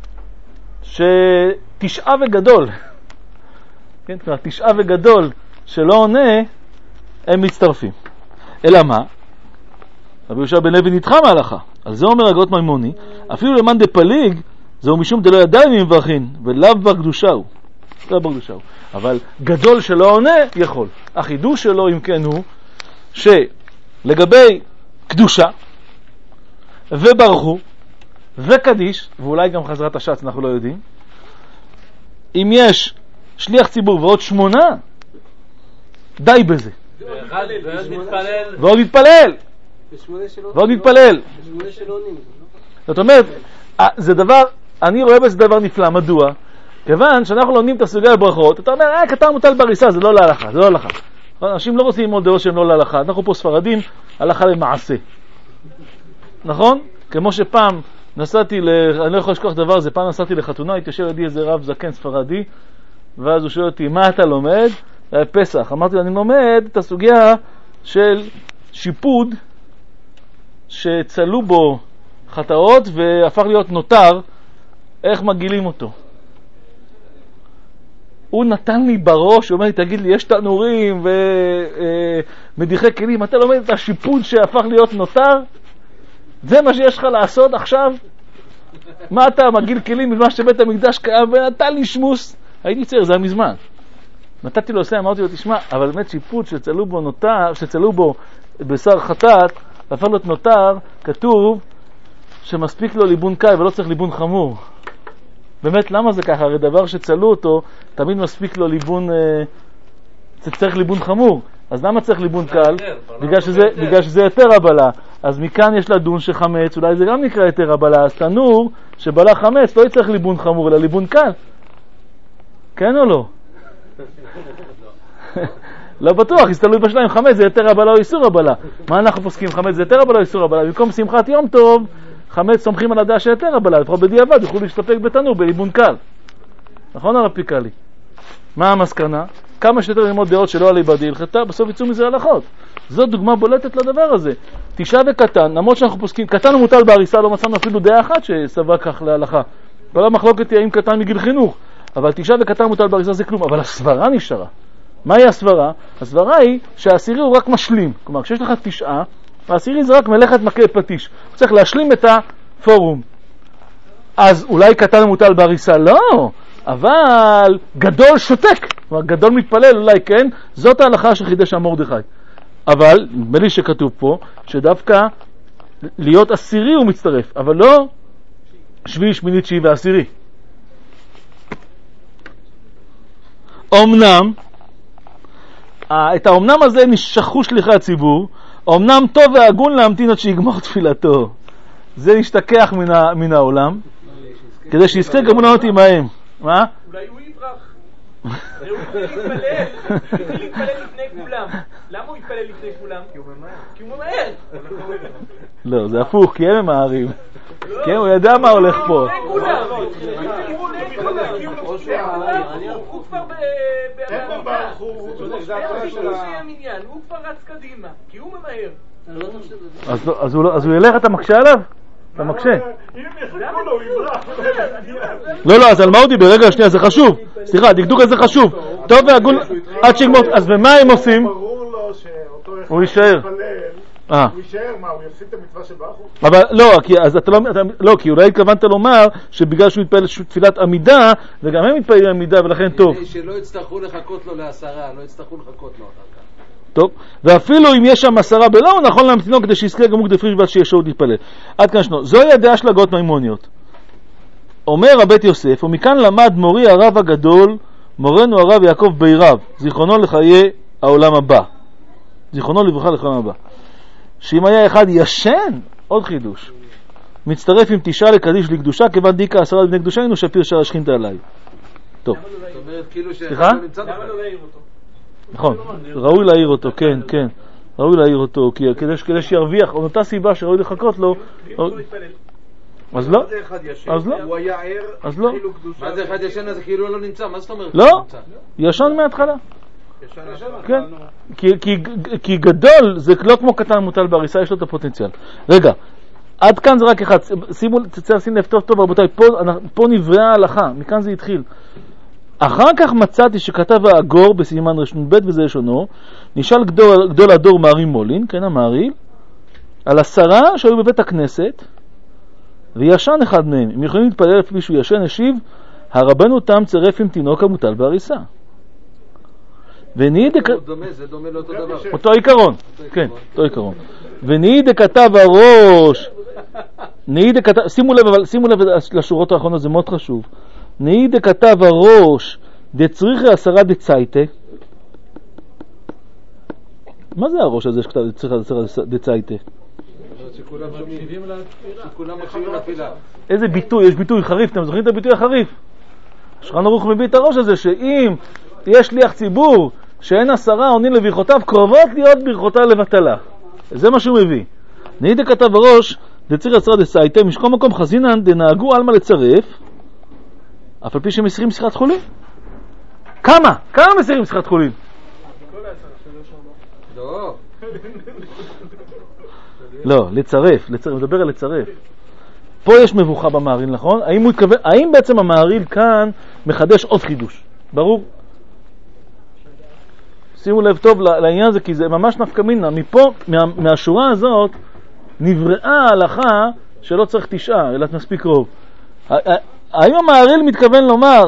שתשעה וגדול, כן, כלומר, תשעה וגדול שלא עונה, הם מצטרפים. אלא מה? רבי יהושע בן לוי נדחה מההלכה. על זה אומר הגאות מימוני, אפילו למאן דפליג, זהו משום דלא ידע אם מברכין, ולאו בר קדושה הוא. לא בר קדושה הוא. אבל גדול שלא עונה, יכול. החידוש שלו, אם כן, הוא שלגבי קדושה, וברכו, וקדיש, ואולי גם חזרת השץ, אנחנו לא יודעים, אם יש שליח ציבור ועוד שמונה, די בזה. ועוד מתפלל. ועוד מתפלל. זאת אומרת, זה דבר, אני רואה בזה דבר נפלא. מדוע? כיוון שאנחנו לומדים את הסוגיה לברכות, אתה אומר, אה, קטן מוטל בריסה, זה לא להלכה, זה לא הלכה. אנשים לא רוצים ללמוד דעות שהם לא להלכה. אנחנו פה ספרדים, הלכה למעשה. נכון? כמו שפעם נסעתי, ל... אני לא יכול לשכוח דבר הזה, פעם נסעתי לחתונה, התיישב לידי איזה רב זקן ספרדי, ואז הוא שואל אותי, מה אתה לומד? פסח. אמרתי לו, אני לומד את הסוגיה של שיפוד, שצלו בו חטאות והפך להיות נותר, איך מגילים אותו. הוא נתן לי בראש, הוא אומר לי, תגיד לי, יש תנורים ומדיחי כלים, אתה לומד את השיפוד שהפך להיות נותר? זה מה שיש לך לעשות עכשיו? מה אתה מגיל כלים ממה שבית המקדש קיים? ונתן לי שמוס. הייתי צעיר, זה היה מזמן. נתתי לו עושה, אמרתי לו, תשמע, אבל באמת שיפוד שצלו בו נותר, שצלו בו בשר חטאת, והפך להיות נותר, כתוב שמספיק לו ליבון קל ולא צריך ליבון חמור. באמת, למה זה ככה? הרי דבר שצלו אותו, תמיד מספיק לו ליבון, אה, צריך ליבון חמור. אז למה צריך ליבון קל? בגלל שזה, בגלל שזה יותר הבלה. אז מכאן יש לדון שחמץ, אולי זה גם נקרא יותר הבלה. אז תנור שבלה חמץ לא יצטרך ליבון חמור, אלא ליבון קל. כן או לא? לא בטוח, הסתלוי בשליים, חמץ זה יותר הבלה או איסור הבלה. מה אנחנו פוסקים? חמץ זה יותר הבלה או איסור הבלה? במקום שמחת יום טוב, חמץ סומכים על הדעה שיותר הבלה, לפחות בדיעבד יוכלו להשתפק בתנור בליבון קל. נכון הרב פיקלי? מה המסקנה? כמה שיותר ללמוד דעות שלא עלי בדי הלכתה, בסוף יצאו מזה הלכות. זאת דוגמה בולטת לדבר הזה. תשעה וקטן, למרות שאנחנו פוסקים, קטן ומוטל בהריסה, לא מצאנו אפילו דעה אחת שסברה כך להלכה. כל המחלוקת היא האם קטן מגיל חינוך, אבל תשעה וקטן מוטל בהריסה זה כלום, אבל הסברה נשארה. מהי הסברה? הסברה היא שהעשירי הוא רק משלים. כלומר, כשיש לך תשעה, העשירי זה רק מלאכת מכה פטיש. צריך להשלים את הפורום. אז אולי קטן ומוטל בהריסה? לא. אבל גדול שותק. כלומר, גדול מתפלל, אולי כן. זאת ההלכה שחידש מרדכי. אבל, נדמה לי שכתוב פה, שדווקא להיות עשירי הוא מצטרף, אבל לא שביעי, שמינית, תשיעי ועשירי. אמנם, את האומנם הזה נשכחו שליחי הציבור, אמנם טוב והגון להמתין עד שיגמור תפילתו. זה נשתכח מן, ה, מן העולם, כדי שיזכה גם לענות עמהם. מה? אולי הוא יברח. הוא יתפלל, הוא יתפלל לפני כולם. למה הוא יתפלל לפני כולם? כי הוא ממהר. כי הוא ממהר. לא, זה הפוך, כי הם ממהרים. כן, הוא ידע מה הולך פה. הוא כבר בעבודה. הוא כבר רץ קדימה, כי הוא ממהר. אז הוא ילך, אתה מקשה עליו? אתה מקשה. אם יחכו לו, הוא יברח. לא, לא, אז על מה הוא דיבר? רגע, שנייה, זה חשוב. סליחה, דקדוק הזה חשוב. טוב והגון, עד שיגמור, אז במה הם עושים? ברור לו שאותו הוא יישאר. אה. הוא יישאר, מה, הוא יפסיד את המצווה של ברוך הוא? אבל לא, כי, אז אתה לא, אתה, לא, כי אולי התכוונת לומר שבגלל שהוא מתפלל תפילת עמידה, וגם הם מתפללים עמידה ולכן טוב. כדי שלא יצטרכו לחכות לו לעשרה, לא יצטרכו לחכות לו אחר כך. טוב, ואפילו אם יש שם עשרה בלא, הוא נכון להמתינו כדי שיזכה גם הוא כדי פריש בת שיש עוד להתפלל. עד כאן שנו. זוהי הדעה של הגאות מימוניות. אומר הבית יוסף, ומכאן למד מורי הרב הגדול, מורנו הרב יעקב בירב, זיכרונו לחיי העולם הבא. זיכרונו לברכה לכל העולם הבא. שאם היה אחד ישן, עוד חידוש. מצטרף עם תשעה לקדיש לקדושה, כיוון דיקה עשרה לבני קדושה, היינו שפיר שער השכינתה עליי. טוב. זאת אומרת, כאילו סליחה? למה לא להעיר אותו? נכון, ראוי להעיר אותו, כן, כן. ראוי להעיר אותו, כדי שירוויח, או אותה סיבה שראוי לחכות לו. אז לא. אז לא. הוא היה ער, אז לא. מה זה אחד ישן? אז כאילו לא נמצא, מה זאת אומרת? לא, ישן מההתחלה. כן, כי גדול זה לא כמו קטן מוטל בעריסה, יש לו את הפוטנציאל. רגע, עד כאן זה רק אחד, שימו, צריך לשים לב טוב טוב רבותיי, פה נבראה ההלכה, מכאן זה התחיל. אחר כך מצאתי שכתב האגור בסימן רשון ב' וזה לשונו, נשאל גדול, גדול הדור מארי מולין, כן המארי, על עשרה שהיו בבית הכנסת, וישן אחד מהם. אם יכולים להתפלל לפי שהוא ישן, השיב, הרבנו תם צרף עם תינוק המוטל בעריסה. ונהי דק... דומה, זה דומה לאותו דבר. אותו עיקרון, כן, אותו עיקרון. ונהי דכתב הראש, נהי דכתב, שימו לב, אבל שימו לב לשורות האחרונות, זה מאוד חשוב. נהי דכתב הראש, דצריכי עשרה דצייטה. מה זה הראש הזה שכתב דצריכי עשרה דצייטה? שכולם מקשיבים לתפילה. איזה ביטוי, יש ביטוי חריף, אתם זוכרים את הביטוי החריף? שולחן ערוך מביא את הראש הזה, שאם יש שליח ציבור שאין עשרה עונים לברכותיו, קרובות להיות ברכותיו לבטלה. זה מה שהוא מביא. נהי דכתב הראש, דצריכי עשרה דצייטה, משכל מקום חזינן דנהגו עלמא לצרף, אף על פי שמסירים שיחת חולין. כמה? כמה מסירים שיחת חולין? לא. לא, לצרף, לצרף, מדבר על לצרף. פה יש מבוכה במעריל, נכון? האם הוא התכוון, האם בעצם המעריל כאן מחדש עוד חידוש? ברור? שימו לב טוב לעניין הזה, כי זה ממש נפקא מינה. מפה, מה, מהשורה הזאת, נבראה ההלכה שלא צריך תשעה, אלא מספיק רוב. האם המעריל מתכוון לומר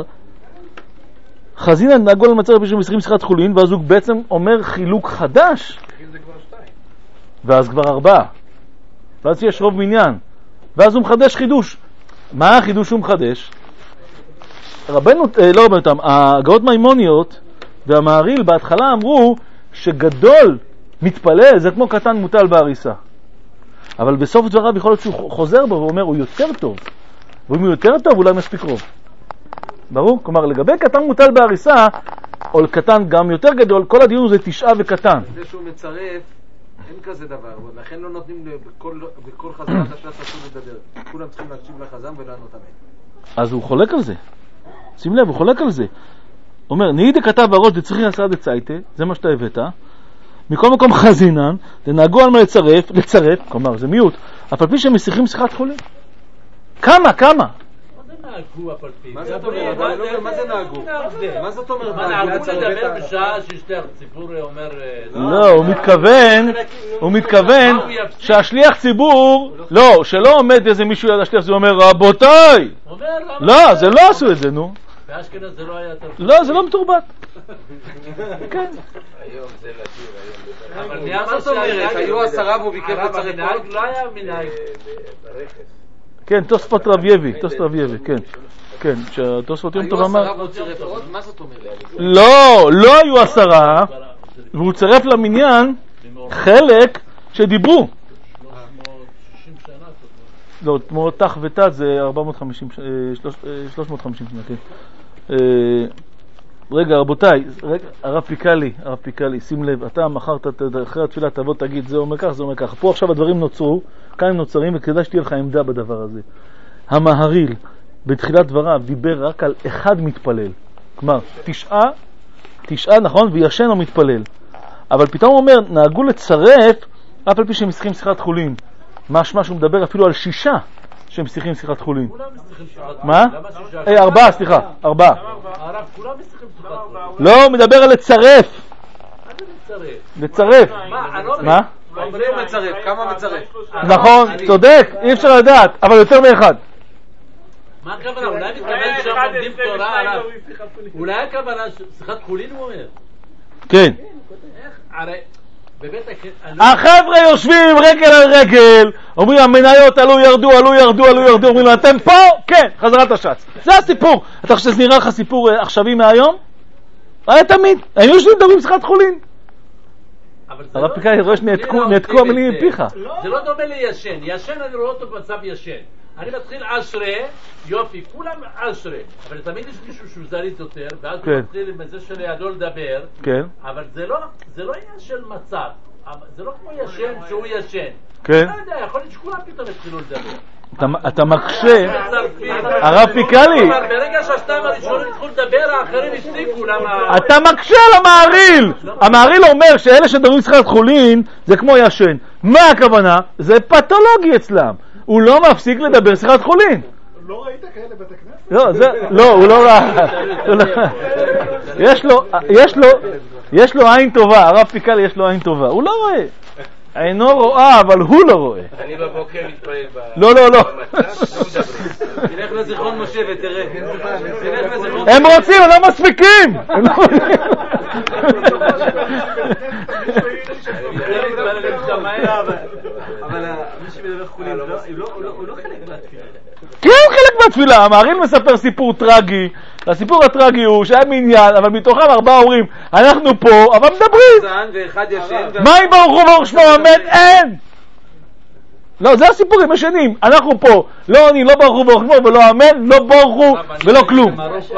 חזינן נהגו על מצר בשביל מסירים שיחת חולין, ואז הוא בעצם אומר חילוק חדש, ואז כבר ארבעה, ואז יש רוב מניין, ואז הוא מחדש חידוש. מה החידוש שהוא מחדש? רבנו, אה, לא רבנו תם, הגאות מימוניות והמעריל בהתחלה אמרו שגדול מתפלל זה כמו קטן מוטל בעריסה, אבל בסוף דבריו יכול להיות שהוא חוזר בו ואומר הוא יותר טוב, ואם הוא יותר טוב אולי מספיק רוב. ברור? כלומר לגבי קטן מוטל בעריסה או קטן גם יותר גדול, כל הדיון זה תשעה וקטן. זה שהוא מצרף אין כזה דבר, ולכן לא נותנים בכל, בכל חזרה חדשה אסור לדבר. כולם צריכים להקשיב לחזם ולענות עליהם. אז הוא חולק על זה. שים לב, הוא חולק על זה. אומר, נהי דכתב הראש דצריכי עשרה דצייטה, זה מה שאתה הבאת. מכל מקום חזינן, דנהגו על מה לצרף, לצרף, כלומר זה מיעוט, אף על פי שהם משיחים שיחת חולין. כמה, כמה? מה זאת אומרת? מה זה נהגו? מה זאת אומרת? מה נהגו לדבר בשעה ששליח ציבור אומר... לא, הוא מתכוון, הוא מתכוון שהשליח ציבור, לא, שלא עומד איזה מישהו ליד השליח, זה אומר רבותיי. לא, זה לא עשו את זה, נו. באשכנז זה לא היה יותר... לא, זה לא מתורבת. כן. היום זה לדיר, היום. מה זאת אומרת? היו עשרה והוא ביקר בצרף. לא היה מנהג. כן, תוספות רב יבי, תוספות רב יבי, כן. כן, שהתוספות יום טוב אמר. מה זאת אומרת? לא, לא היו עשרה, והוא צרף למניין חלק שדיברו. לא, כמו תח ותת זה ארבע מאות וחמישים, שלוש מאות וחמישים שנה, כן. רגע, רבותיי, הרב פיקלי, הרב פיקלי, שים לב, אתה מחרת אחרי התפילה תבוא תגיד, זה אומר כך, זה אומר כך. פה עכשיו הדברים נוצרו, כאן הם נוצרים, וכדאי שתהיה לך עמדה בדבר הזה. המהריל, בתחילת דבריו, דיבר רק על אחד מתפלל. כלומר, תשעה, תשעה, נכון, וישן או מתפלל. אבל פתאום הוא אומר, נהגו לצרף, אף על פי שהם שיחים שיחת חולין. משמע שהוא מדבר אפילו על שישה שהם שיחים שיחת חולין. מה? אה, ארבעה, סליחה, ארבעה. הרב, כולם משיחים שיחת חולין. לא, הוא מדבר על לצרף. לצרף. מה? אבל הוא מצרף, כמה מצרף? נכון, צודק, אי אפשר לדעת, אבל יותר מאחד. מה הכוונה? אולי מתכוון שם לומדים תורה עליו. אולי הכוונה שיחת חולין הוא אומר. כן. איך? הרי בבית הכנסת... החבר'ה יושבים רגל על רגל, אומרים המניות עלו ירדו, עלו ירדו, עלו ירדו, אומרים לו אתם פה? כן, חזרת השץ. זה הסיפור. אתה חושב שזה נראה לך סיפור עכשווי מהיום? היה תמיד. היינו יושבים מדברים שיחת חולין. הרב פיקאי רואה שנעתקו המילים מפיך. זה לא דומה לישן. ישן אני רואה אותו במצב ישן. אני מתחיל עשרה, יופי, כולם עשרה, אבל תמיד יש מישהו שהוא זריז יותר, ואז הוא מתחיל עם זה שלידו לדבר, אבל זה לא עניין של מצב, זה לא כמו ישן שהוא ישן. לא יודע, יכול להיות שכולם פתאום התחילו לדבר. אתה מקשה, הרב פיקאלי, ברגע שהשתיים הראשונים התחילו לדבר, האחרים הפסיקו, למה... אתה מקשה על המעריל. המעריל אומר שאלה שדברים שיחת חולין זה כמו ישן. מה הכוונה? זה פתולוגי אצלם. הוא לא מפסיק לדבר שיחת חולין. לא ראית כאלה בית הכנסת? לא, זה, לא, הוא לא ראה. יש לו, יש לו, יש לו עין טובה, הרב פיקאלי יש לו עין טובה. הוא לא רואה. אינו רואה, אבל הוא לא רואה. אני בבוקר מתפלל ב... לא, לא, לא. תלך לזיכרון משה ותראה. הם רוצים, הם לא מספיקים. אבל מי שמדבר חולין הוא לא חלק מהתפילה. כן, הוא חלק מהתפילה. המעריל מספר סיפור טרגי. הסיפור הטרגי הוא שהיה מניין, אבל מתוכם ארבעה אומרים אנחנו פה, אבל מדברים. ואחד ישן. מה אם ברוך הוא ברוך שמו עמד? אין. לא, זה הסיפורים ישנים. אנחנו פה, לא אני, לא ברוך הוא ברוך שמו ולא עמד, לא ברוך הוא ולא כלום.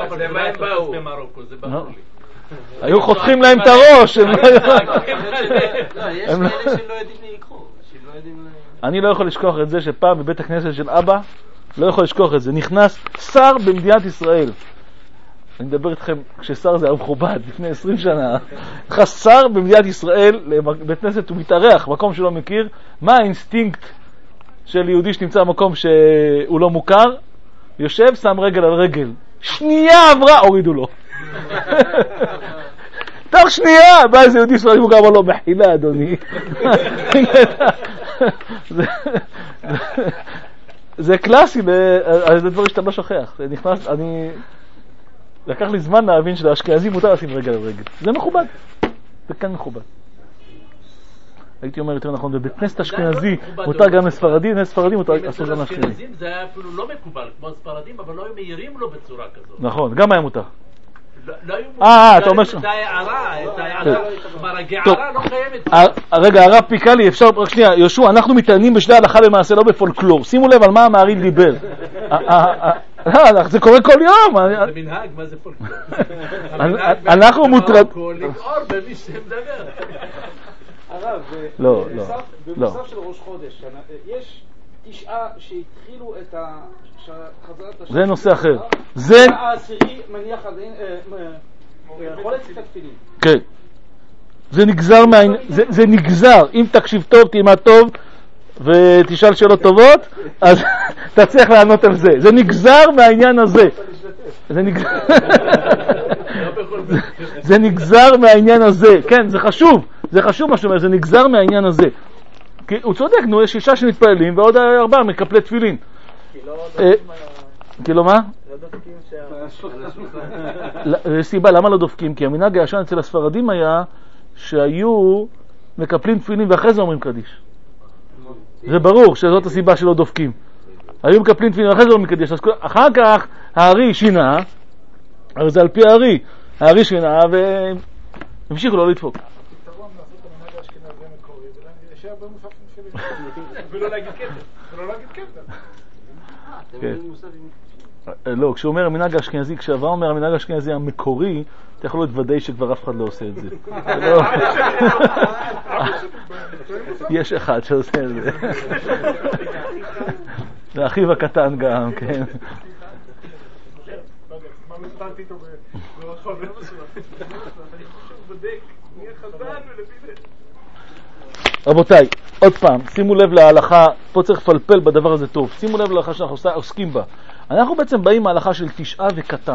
היו חותכים להם את הראש. יש כאלה שלא יודעים לקרוא. אני לא יכול לשכוח את זה שפעם בבית הכנסת של אבא, לא יכול לשכוח את זה, נכנס שר במדינת ישראל. אני מדבר איתכם, כששר זה היה מכובד, לפני עשרים שנה, נכנס שר במדינת ישראל, לבית כנסת הוא מתארח, מקום שהוא לא מכיר. מה האינסטינקט של יהודי שנמצא במקום שהוא לא מוכר? יושב, שם רגל על רגל. שנייה עברה, הורידו לו. תוך שנייה, בא איזה יהודי שואלים, הוא גם אמר לו, מחילה אדוני. זה קלאסי, זה דברים שאתה לא שוכח. זה נכנס, אני... לקח לי זמן להבין שלאשכנזי מותר לשים רגל על רגל. זה מכובד. זה כן מכובד. הייתי אומר יותר נכון, בבית כנסת אשכנזי מותר גם לספרדים, לספרדים מותר לעשות גם לאשכנזים. זה היה אפילו לא מקובל כמו הספרדים, אבל לא היו מהירים לו בצורה כזאת. נכון, גם היה מותר. לא היו אה, אתה אומר ש... את הערה, את הערה. כלומר, הגערה לא קיימת. רגע, הרב פיקאלי, אפשר, רק שנייה, יהושע, אנחנו מתעניינים בשני הלכה למעשה, לא בפולקלור. שימו לב על מה המעריל דיבר. זה קורה כל יום. זה מנהג, מה זה פולקלור? אנחנו מוטרד... לגעור במי שמדבר. הרב, לא, לא. במוסף של ראש חודש, יש תשעה שהתחילו את חזרת השם. זה נושא אחר. זה... העשירי מניח חולץ את התפילין. כן. זה נגזר מהעניין, זה נגזר. אם תקשיב טוב, תלמד טוב, ותשאל שאלות טובות, אז תצליח לענות על זה. זה נגזר מהעניין הזה. זה נגזר... זה נגזר מהעניין הזה. כן, זה חשוב. זה חשוב מה שאומר, זה נגזר מהעניין הזה. כי הוא צודק, נו, יש שישה שמתפעלים ועוד ארבעה מקפלי תפילין. כאילו מה? לא דופקים יש סיבה, למה לא דופקים? כי המנהג הישן אצל הספרדים היה שהיו מקפלים תפילין ואחרי זה אומרים קדיש. זה ברור שזאת הסיבה שלא דופקים. היו מקפלים תפילין ואחרי זה אומרים קדיש. אחר כך הארי שינה, אבל זה על פי הארי. הארי שינה והמשיכו לא לדפוק. ולא להגיד כתר, ולא להגיד כתר. לא, כשהוא אומר המנהג האשכנזי, כשאברהם אומר המנהג האשכנזי המקורי, אתה יכול להיות ודאי שכבר אף אחד לא עושה את זה. יש אחד שעושה את זה. זה אחיו הקטן גם, כן. מה מספרתי איתו ברחוב? אני חושב שהוא בודק, מי החזן ולפי זה. רבותיי, עוד פעם, שימו לב להלכה, פה צריך לפלפל בדבר הזה טוב, שימו לב להלכה שאנחנו עוסקים בה. אנחנו בעצם באים מההלכה של תשעה וקטן.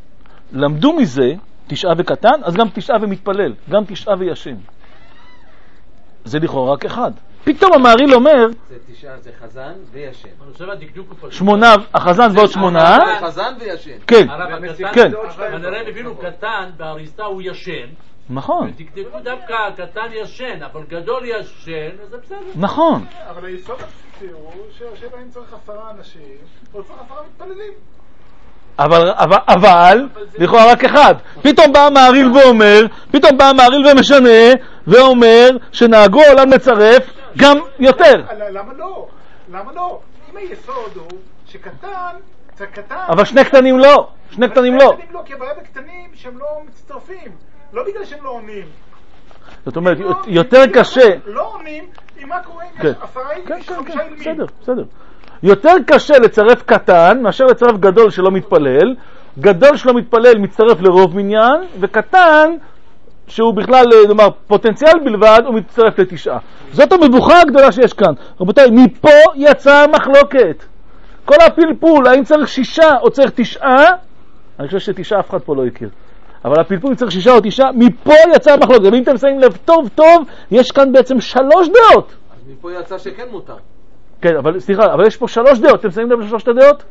למדו מזה, תשעה וקטן, אז גם תשעה ומתפלל, גם תשעה וישן. זה לכאורה רק אחד. פתאום המהרי"ל אומר... זה תשעה, זה חזן וישן. אני חושב הדקדוק הוא פשוט. שמונה, החזן ועוד שמונה. זה חזן וישן. כן, הרב הקטן, כן. כנראה הבינו קטן, באריסטה הוא ישן. נכון. ותקדקו דווקא קטן ישן, אבל גדול ישן, אז זה בסדר. נכון. אבל היסוד הבסיסי הוא שבהם צריך עשרה אנשים, או צריך עשרה מתפללים. אבל, אבל, אבל, לכאורה רק אחד. פתאום בא המהרי"ל ואומר, פתאום בא המהרי"ל ומשנה, ואומר שנהגו העולם לצרף גם יותר. למה לא? למה לא? אם היסוד הוא שקטן, זה קטן. אבל שני קטנים לא. שני קטנים לא. שני קטנים לא, כי הבעיה בקטנים שהם לא מצטרפים. לא בגלל שהם לא עונים. זאת אומרת, יותר קשה. לא עונים, אם מה קורה אם כן. יש עשרה כן, איש, כן, חמישה כן, ילמים. בסדר, בסדר. יותר קשה לצרף קטן מאשר לצרף גדול שלא מתפלל. גדול שלא מתפלל מצטרף לרוב מניין, וקטן שהוא בכלל, נאמר, פוטנציאל בלבד, הוא מצטרף לתשעה. זאת המבוכה הגדולה שיש כאן. רבותיי, מפה יצאה מחלוקת. כל הפלפול, האם צריך שישה או צריך תשעה? אני חושב שתשעה אף אחד פה לא הכיר. אבל הפלפול צריך שישה או תשעה, מפה יצאה מחלוקת. ואם אתם שמים לב טוב טוב, יש כאן בעצם שלוש דעות. אז מפה יצא שכן מותר. כן, אבל סליחה, אבל יש פה שלוש דעות. אתם שמים לב לשלוש הדעות?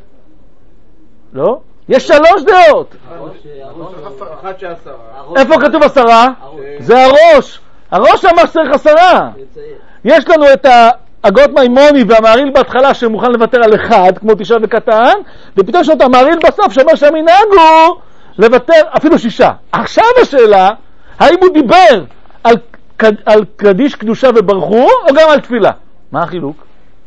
לא? יש שלוש דעות. אחד שעשרה. איפה כתוב עשרה? זה הראש. הראש אמר שצריך עשרה. יש לנו את ההגות מימוני והמהרי"ל בהתחלה שמוכן לוותר על אחד, כמו תשעה וקטן, ופתאום יש לנו את המהרי"ל בסוף שאומר שהמנהג הוא לוותר אפילו שישה. עכשיו השאלה, האם הוא דיבר על, על קדיש קדושה וברכו, או גם על תפילה? מה החילוק?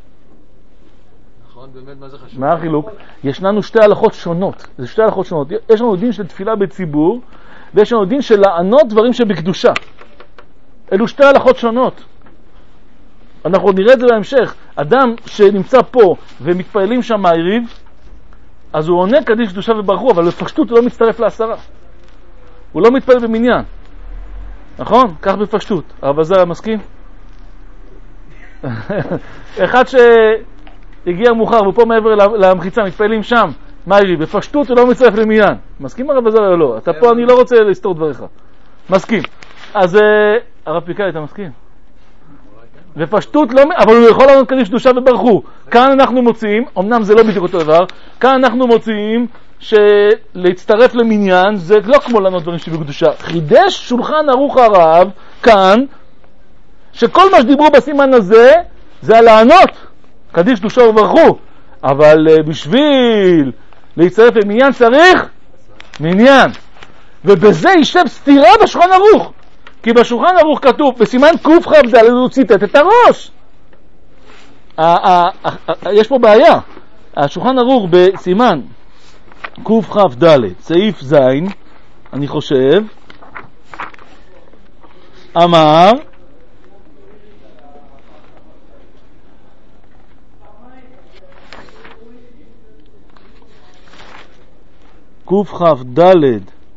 נכון, באמת, מה זה חשוב? מה החילוק? יש לנו שתי הלכות שונות. זה שתי הלכות שונות. יש לנו דין של תפילה בציבור, ויש לנו דין של לענות דברים שבקדושה. אלו שתי הלכות שונות. אנחנו נראה את זה בהמשך. אדם שנמצא פה ומתפעלים שם מהעריב, אז הוא עונה קדיש קדושה וברכו, אבל בפשטות הוא לא מצטרף לעשרה. הוא לא מתפעל במניין. נכון? כך בפשטות. הרב עזריה מסכים? אחד שהגיע מאוחר ופה מעבר למחיצה מתפעלים שם, מהעריב, בפשטות הוא לא מצטרף למניין. מסכים הרב עזריה או לא? אתה פה, אני לא רוצה לסתור דבריך. מסכים. אז הרב פיקאי, אתה מסכים? ופשטות לא, אבל הוא יכול לענות קדיש קדושה וברכו. כאן אנחנו מוצאים, אמנם זה לא בדיוק אותו דבר, כאן אנחנו מוצאים שלהצטרף למניין זה לא כמו לענות דברים שבקדושה. חידש שולחן ערוך הרב כאן, שכל מה שדיברו בסימן הזה זה על לענות קדיש קדושה וברכו, אבל בשביל להצטרף למניין צריך מניין, ובזה יישב סתירה בשולחן ערוך. כי בשולחן ערוך כתוב, בסימן קוף חב ד' הוא ציטט את הראש. יש פה בעיה. השולחן ערוך בסימן קוף חב ד' סעיף זין, אני חושב, אמר, קוף חב ד'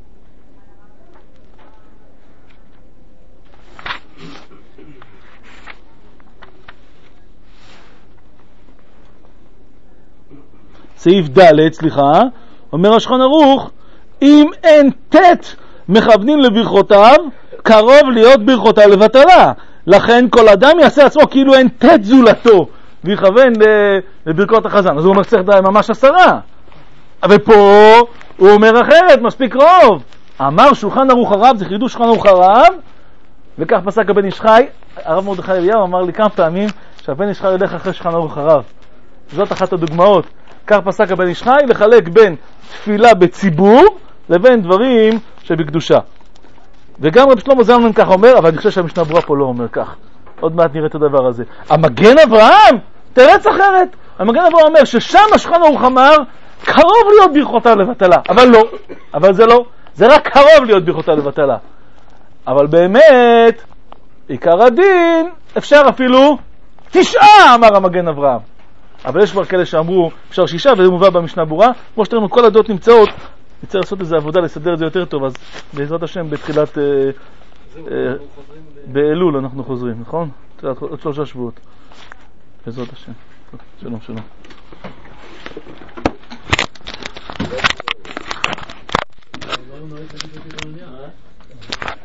סעיף ד', סליחה, אומר השולחן ערוך, אם אין תת מכוונים לברכותיו, קרוב להיות ברכותיו לבטלה. לכן כל אדם יעשה עצמו כאילו אין תת זולתו, ויכוון לברכות החזן. אז הוא אומר צריך די ממש עשרה. אבל פה הוא אומר אחרת, מספיק רוב. אמר שולחן ערוך הרב, זה חידוש שולחן ערוך הרב, וכך פסק הבן איש חי. הרב מרדכי אליהו אמר לי כמה פעמים שהבן איש חי הולך אחרי שולחן ערוך הרב. זאת אחת הדוגמאות. כך פסק הבן איש חי, לחלק בין תפילה בציבור לבין דברים שבקדושה. וגם רב שלמה זלמן כך אומר, אבל אני חושב שהמשנה ברורה פה לא אומר כך. עוד מעט נראה את הדבר הזה. המגן אברהם, תרץ אחרת. המגן אברהם אומר ששם השולחן ערוך אמר, קרוב להיות ברכותיו לבטלה. אבל לא, אבל זה לא. זה רק קרוב להיות ברכותיו לבטלה. אבל באמת, עיקר הדין, אפשר אפילו תשעה, אמר המגן אברהם. אבל יש כבר כאלה שאמרו אפשר שישה, וזה מובא במשנה ברורה. כמו שתראינו, כל הדעות נמצאות, נצטרך לעשות איזו עבודה, לסדר את זה יותר טוב, אז בעזרת השם בתחילת, אה, אה, באלול אנחנו חוזרים, נכון? עוד שלושה שבועות. בעזרת השם. שלום, שלום.